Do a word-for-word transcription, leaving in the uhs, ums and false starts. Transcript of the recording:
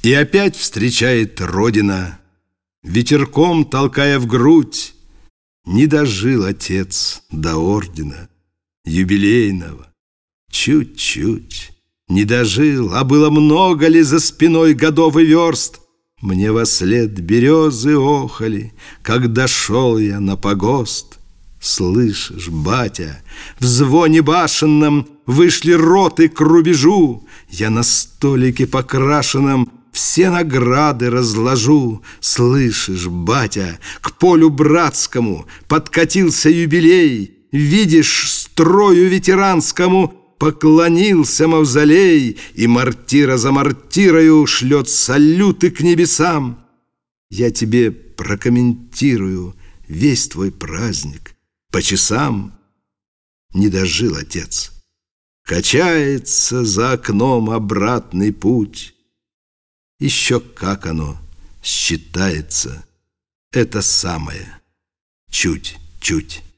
И опять встречает Родина, ветерком толкая в грудь. Не дожил отец до ордена юбилейного. Чуть-чуть не дожил, а было много ли за спиной годов и верст. Мне вослед березы охали, когда шел я на погост. Слышишь, батя, в звоне башенном вышли роты к рубежу. Я на столике покрашенном все награды разложу. Слышишь, батя, к полю братскому подкатился юбилей. Видишь, строю ветеранскому поклонился мавзолей, и мортира за мортирою шлет салюты к небесам. Я тебе прокомментирую весь твой праздник по часам. Не дожил отец, качается за окном обратный путь. Еще как оно считается, это самое чуть-чуть.